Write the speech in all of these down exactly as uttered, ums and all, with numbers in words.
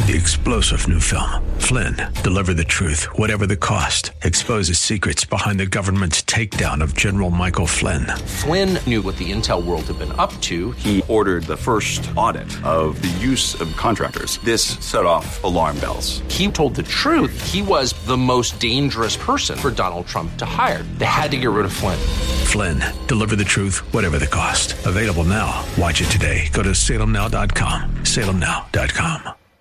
The explosive new film, Flynn, deliver the truth, whatever the cost. Exposes secrets behind the government's takedown of General Michael Flynn. Flynn knew what the intel world had been up to. He ordered the first audit of the use of contractors. This set off alarm bells. He told the truth. He was the most dangerous person for Donald Trump to hire. They had to get rid of Flynn. Flynn, deliver the truth, whatever the cost. Available now. Watch it today. Go to salem now dot com. salem now dot com.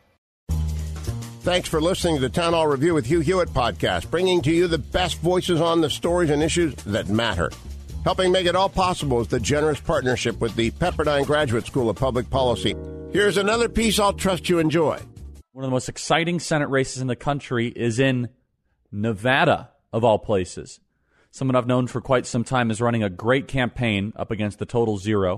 Thanks for listening to the Town Hall Review with Hugh Hewitt podcast, bringing to you the best voices on the stories and issues that matter. Helping make it all possible is the generous partnership with the Pepperdine Graduate School of Public Policy. Here's another piece I'll trust you enjoy. One of the most exciting Senate races in the country is in Nevada, of all places. Someone I've known for quite some time is running a great campaign up against the total zero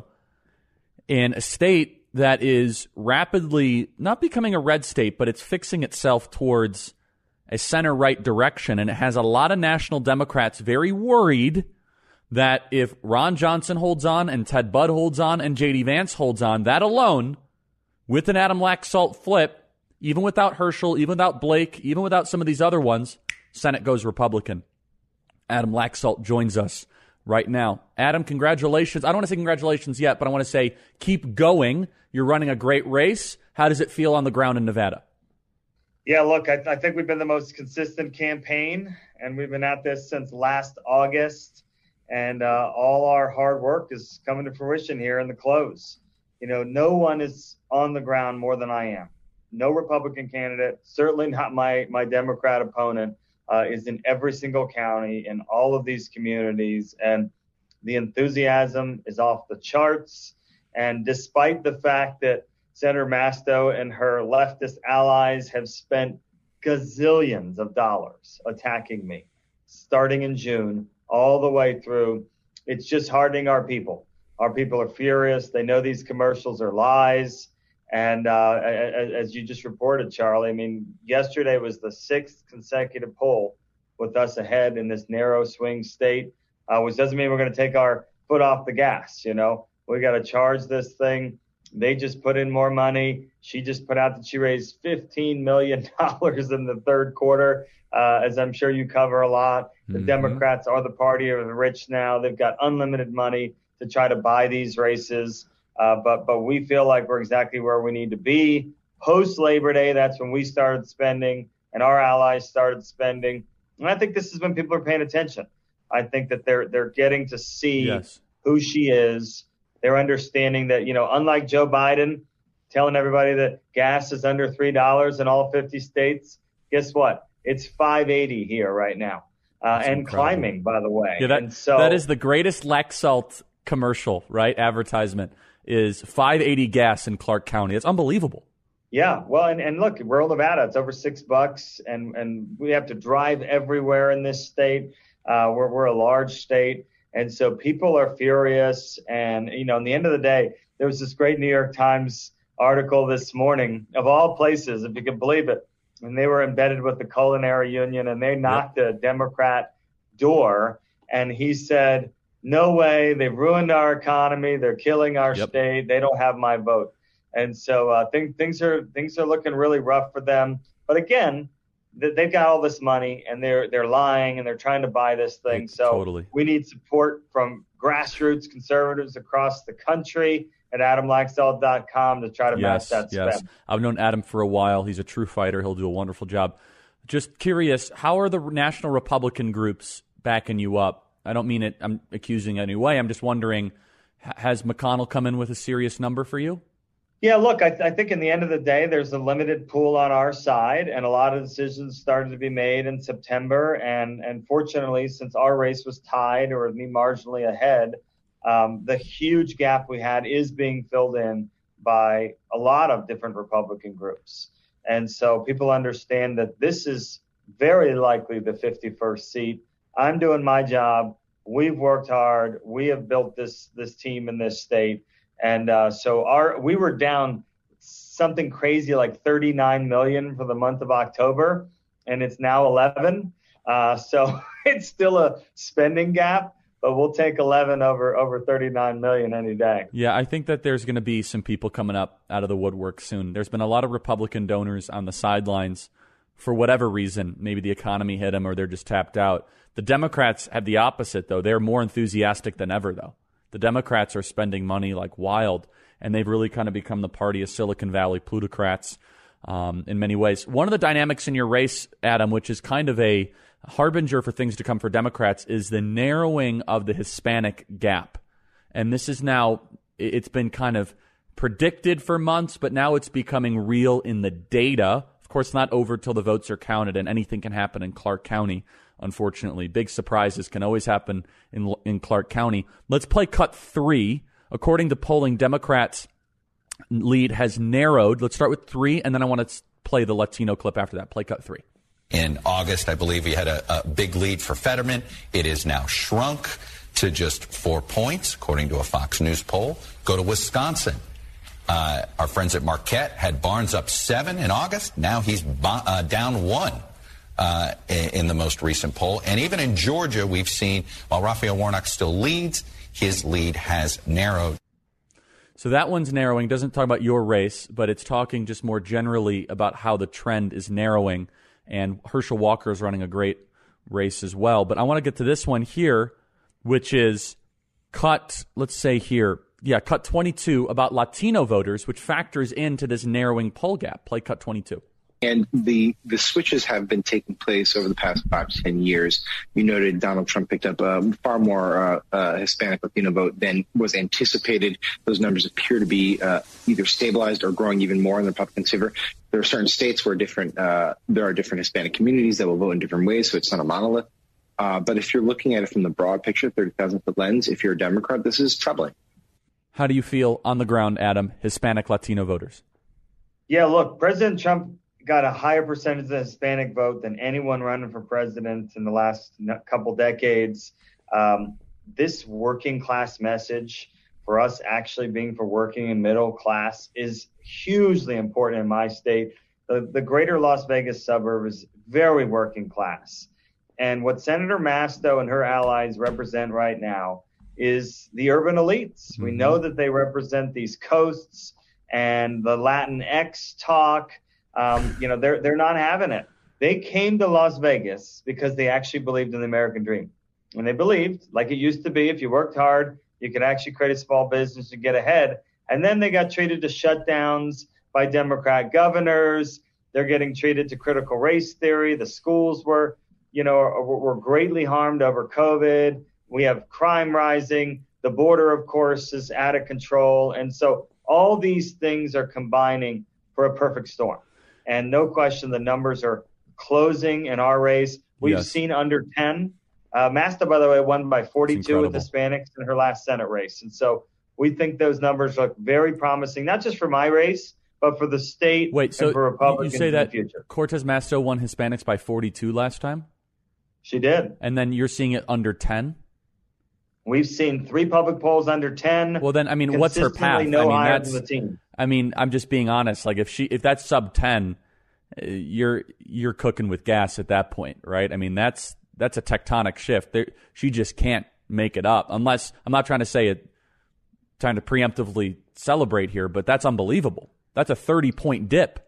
in a state that is rapidly not becoming a red state, but it's fixing itself towards a center-right direction. And it has a lot of national Democrats very worried that if Ron Johnson holds on and Ted Budd holds on and J D Vance holds on, that alone, with an Adam Laxalt flip, even without Herschel, even without Blake, even without some of these other ones, Senate goes Republican. Adam Laxalt joins us right now. Adam, congratulations. I don't want to say congratulations yet, but I want to say keep going. You're running a great race. How does it feel on the ground in Nevada? Yeah, look, I, I think we've been the most consistent campaign, and we've been at this since last August, and uh, all our hard work is coming to fruition here in the close. You know, no one is on the ground more than I am. No Republican candidate, certainly not my, my Democrat opponent, uh, is in every single county in all of these communities, and the enthusiasm is off the charts. And despite the fact that Senator Masto and her leftist allies have spent gazillions of dollars attacking me, starting in June, all the way through, it's just hardening our people. Our people are furious. They know these commercials are lies. And uh, as you just reported, Charlie, I mean, yesterday was the sixth consecutive poll with us ahead in this narrow swing state, uh, which doesn't mean we're going to take our foot off the gas, you know. We got to charge this thing. They just put in more money. She just put out that she raised fifteen million dollars in the third quarter, uh, as I'm sure you cover a lot. The mm-hmm. Democrats are the party of the rich now. They've got unlimited money to try to buy these races. Uh, but but we feel like we're exactly where we need to be. Post Labor Day, that's when we started spending and our allies started spending. And I think this is when people are paying attention. I think that they're they're getting to see yes. who she is. They're understanding that, you know, unlike Joe Biden telling everybody that gas is under three dollars in all fifty states, guess what? It's five eighty here right now uh, and incredible. Climbing, by the way. Yeah, that, and so, that is the greatest Laxalt commercial, right? Advertisement is five eighty gas in Clark County. It's unbelievable. Yeah, well, and, and look, rural Nevada, it's over six bucks, and, and we have to drive everywhere in this state. Uh, we're, we're a large state. And so people are furious. And, you know, in the end of the day, there was this great New York Times article this morning, of all places, if you can believe it. And they were embedded with the Culinary Union, and they knocked yep. a Democrat door. And he said, no way, they've ruined our economy. They're killing our yep. state. They don't have my vote. And so uh, th- things are things are looking really rough for them. But again, they've got all this money, and they're they're lying, and they're trying to buy this thing. So totally. We need support from grassroots conservatives across the country at adam laxalt dot com to try to yes, match that yes. spend. I've known Adam for a while. He's a true fighter. He'll do a wonderful job. Just curious, how are the national Republican groups backing you up? I don't mean it, I'm accusing in any way. I'm just wondering, has McConnell come in with a serious number for you? Yeah, look, I, th- I think in the end of the day, there's a limited pool on our side, and a lot of decisions started to be made in September. And, and fortunately, since our race was tied or me marginally ahead, um, the huge gap we had is being filled in by a lot of different Republican groups. And so people understand that this is very likely the fifty-first seat. I'm doing my job. We've worked hard. We have built this this team in this state. And uh, so our we were down something crazy like thirty-nine million for the month of October, and it's now eleven. Uh, so it's still a spending gap, but we'll take eleven over over thirty-nine million any day. Yeah, I think that there's going to be some people coming up out of the woodwork soon. There's been a lot of Republican donors on the sidelines for whatever reason. Maybe the economy hit them or they're just tapped out. The Democrats have the opposite, though. They're more enthusiastic than ever, though. The Democrats are spending money like wild, and they've really kind of become the party of Silicon Valley plutocrats um, in many ways. One of the dynamics in your race, Adam, which is kind of a harbinger for things to come for Democrats, is the narrowing of the Hispanic gap. And this is now, it's been kind of predicted for months, but now it's becoming real in the data. Of course, not over till the votes are counted, and anything can happen in Clark County, unfortunately. Big surprises can always happen in in Clark County. Let's play cut three. According to polling, Democrats' lead has narrowed. Let's start with three, and then I want to play the Latino clip after that. Play cut three. In August, I believe we had a, a big lead for Fetterman. It is now shrunk to just four points, according to a Fox News poll. Go to Wisconsin. Uh, our friends at Marquette had Barnes up seven in August. Now he's bo- uh, down one uh, in, in the most recent poll. And even in Georgia, we've seen, while Raphael Warnock still leads, his lead has narrowed. So that one's narrowing. Doesn't talk about your race, but it's talking just more generally about how the trend is narrowing. And Herschel Walker is running a great race as well. But I want to get to this one here, which is cut, let's say here, yeah, cut twenty-two about Latino voters, which factors into this narrowing poll gap. Play cut twenty-two. And the, the switches have been taking place over the past five to ten years. You noted Donald Trump picked up uh, far more uh, uh, Hispanic Latino vote than was anticipated. Those numbers appear to be uh, either stabilized or growing even more in the Republican favor. There are certain states where different uh, there are different Hispanic communities that will vote in different ways, so it's not a monolith. Uh, but if you're looking at it from the broad picture, thirty thousand foot lens, if you're a Democrat, this is troubling. How do you feel on the ground, Adam, Hispanic Latino voters? Yeah, look, President Trump got a higher percentage of the Hispanic vote than anyone running for president in the last couple decades. Um, this working class message for us actually being for working and middle class is hugely important in my state. The, the greater Las Vegas suburb is very working class. And what Senator Masto and her allies represent right now is the urban elites. Mm-hmm. We know that they represent these coasts and the Latinx talk. Um, you know, they're they're not having it. They came to Las Vegas because they actually believed in the American dream. And they believed, like it used to be, if you worked hard, you could actually create a small business and get ahead. And then they got treated to shutdowns by Democrat governors. They're getting treated to critical race theory. The schools were, you know, were greatly harmed over COVID. We have crime rising. The border, of course, is out of control. And so all these things are combining for a perfect storm. And no question, the numbers are closing in our race. We've yes. seen under ten. Uh, Masta, by the way, won by forty-two with Hispanics in her last Senate race. And so we think those numbers look very promising, not just for my race, but for the state Wait, so and for Republicans you say in that the future. Cortez Masto won Hispanics by forty-two last time? She did. And then you're seeing it under ten? We've seen three public polls under ten. Well, then, I mean, what's her path? No I mean, higher that's, than the team. I mean, I'm just being honest. Like, if she, if that's sub ten, you're you're cooking with gas at that point, right? I mean, that's that's a tectonic shift. There, she just can't make it up unless I'm not trying to say it, trying to preemptively celebrate here, but that's unbelievable. That's a thirty point dip.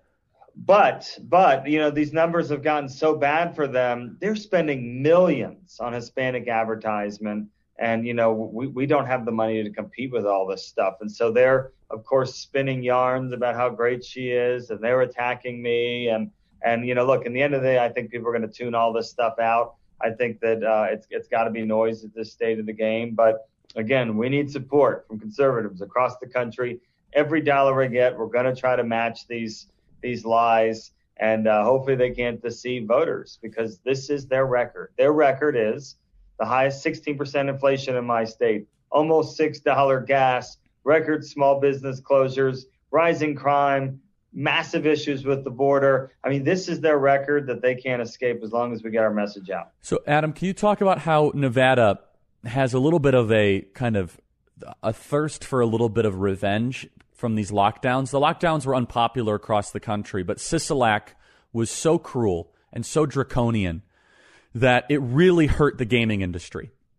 But, but, you know, these numbers have gotten so bad for them. They're spending millions on Hispanic advertisement. And, you know, we, we don't have the money to compete with all this stuff. And so they're, of course, spinning yarns about how great she is. And they're attacking me. And, and you know, look, in the end of the day, I think people are going to tune all this stuff out. I think that uh, it's it's got to be noise at this state of the game. But, again, we need support from conservatives across the country. Every dollar we get, we're going to try to match these these lies. And uh, hopefully they can't deceive voters, because this is their record. Their record is the highest sixteen percent inflation in my state, almost six dollars gas, record small business closures, rising crime, massive issues with the border. I mean, this is their record that they can't escape as long as we get our message out. So, Adam, can you talk about how Nevada has a little bit of a kind of a thirst for a little bit of revenge from these lockdowns? The lockdowns were unpopular across the country, but Sisolak was so cruel and so draconian that it really hurt the gaming industry.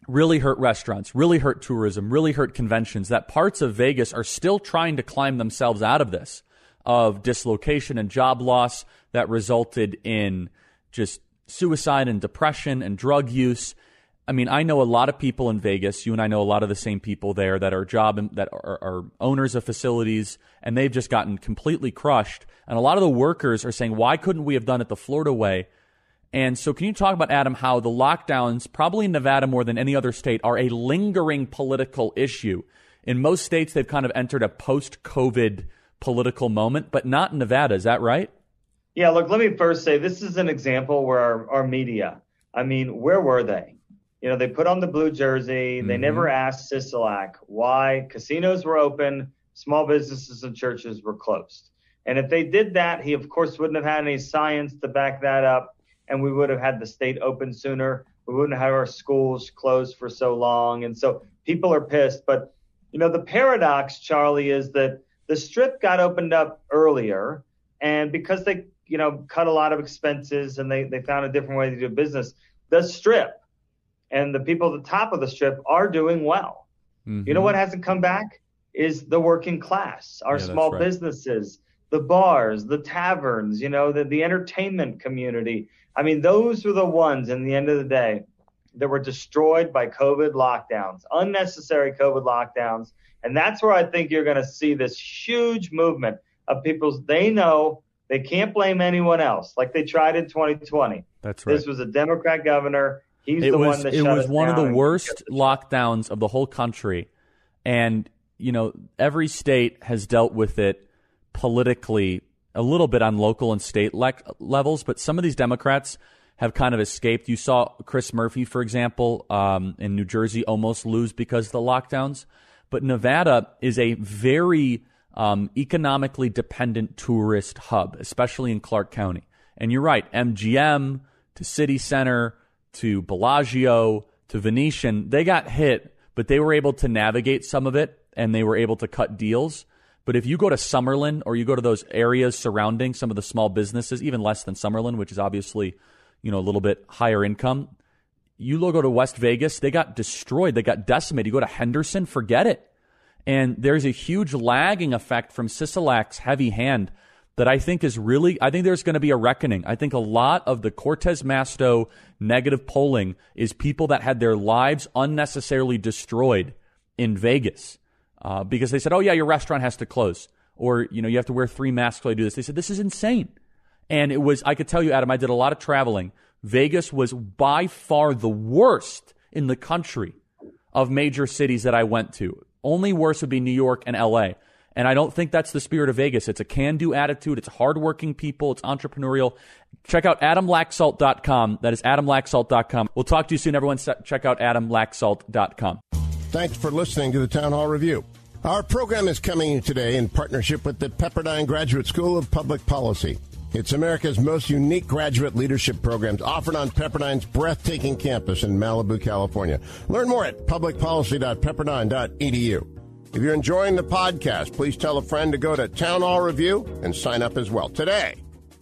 really hurt restaurants, really hurt tourism, really hurt conventions, that parts of Vegas are still trying to climb themselves out of this, of dislocation and job loss that resulted in just suicide and depression and drug use. I mean, I know a lot of people in Vegas. You and I know a lot of the same people there that are job that are, are owners of facilities, and they've just gotten completely crushed. And a lot of the workers are saying, why couldn't we have done it the Florida way? And so can you talk about, Adam, how the lockdowns, probably in Nevada more than any other state, are a lingering political issue? In most states, they've kind of entered a post-COVID political moment, but not in Nevada. Is that right? Yeah, look, let me first say this is an example where our, our media, I mean, where were they? You know, they put on the blue jersey. They mm-hmm. never asked Sisolak why casinos were open, small businesses and churches were closed. And if they did that, he, of course, wouldn't have had any science to back that up. And we would have had the state open sooner. We wouldn't have our schools closed for so long. And so people are pissed. But, you know, the paradox, Charlie, is that the Strip got opened up earlier. And because they, you know, cut a lot of expenses and they, they found a different way to do business, the Strip and the people at the top of the Strip are doing well. Mm-hmm. You know what hasn't come back is the working class, our yeah, small right. businesses, the bars, the taverns, you know, the, the entertainment community. I mean, those were the ones, in the end of the day, that were destroyed by COVID lockdowns, unnecessary COVID lockdowns. And that's where I think you're going to see this huge movement of people. They know they can't blame anyone else, like they tried in twenty twenty. That's right. This was a Democrat governor. He's it the was, one that It shut was us one down of the worst lockdowns of the whole country. And, you know, every state has dealt with it politically a little bit on local and state le- levels, but some of these Democrats have kind of escaped. You saw Chris Murphy, for example, um, in New Jersey almost lose because of the lockdowns. But Nevada is a very um, economically dependent tourist hub, especially in Clark County. And you're right, M G M to City Center to Bellagio to Venetian, they got hit, but they were able to navigate some of it, and they were able to cut deals. But if you go to Summerlin or you go to those areas surrounding some of the small businesses, even less than Summerlin, which is obviously, you know, a little bit higher income, you go to West Vegas, they got destroyed. They got decimated. You go to Henderson, forget it. And there's a huge lagging effect from Sisolak's heavy hand that I think is really, I think there's going to be a reckoning. I think a lot of the Cortez Masto negative polling is people that had their lives unnecessarily destroyed in Vegas. Uh, because they said, oh, yeah, your restaurant has to close. Or, you know, you have to wear three masks while you do this. They said, this is insane. And it was, I could tell you, Adam, I did a lot of traveling. Vegas was by far the worst in the country of major cities that I went to. Only worse would be New York and L A. And I don't think that's the spirit of Vegas. It's a can-do attitude. It's hardworking people. It's entrepreneurial. Check out adam laxalt dot com. That is adam laxalt dot com. We'll talk to you soon, everyone. Check out adam laxalt dot com. Thanks for listening to the Town Hall Review. Our program is coming today in partnership with the Pepperdine Graduate School of Public Policy. It's America's most unique graduate leadership programs offered on Pepperdine's breathtaking campus in Malibu, California. Learn more at public policy dot pepperdine dot e d u. If you're enjoying the podcast, please tell a friend to go to Town Hall Review and sign up as well today.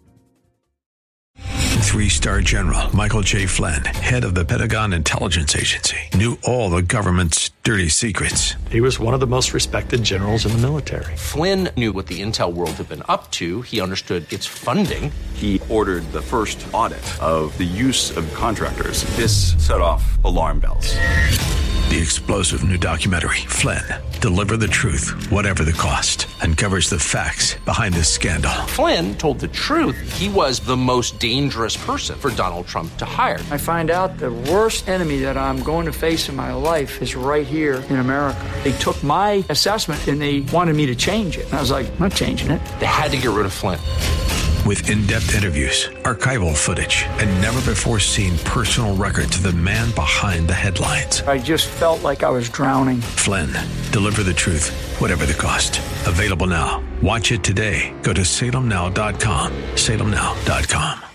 Three-star General Michael J. Flynn, head of the Pentagon Intelligence Agency, knew all the government's dirty secrets. He was one of the most respected generals in the military. Flynn knew what the intel world had been up to. He understood its funding. He ordered the first audit of the use of contractors. This set off alarm bells. The explosive new documentary, Flynn, Deliver the Truth, Whatever the Cost, uncovers the facts behind this scandal. Flynn told the truth. He was the most dangerous person for Donald Trump to hire. I find out the worst enemy that I'm going to face in my life is right here in America. They took my assessment and they wanted me to change it. And I was like, I'm not changing it. They had to get rid of Flynn. With in-depth interviews, archival footage, and never-before-seen personal records of the man behind the headlines. I just felt like I was drowning. Flynn, Deliver the Truth, Whatever the Cost. Available now. Watch it today. Go to salem now dot com. salem now dot com.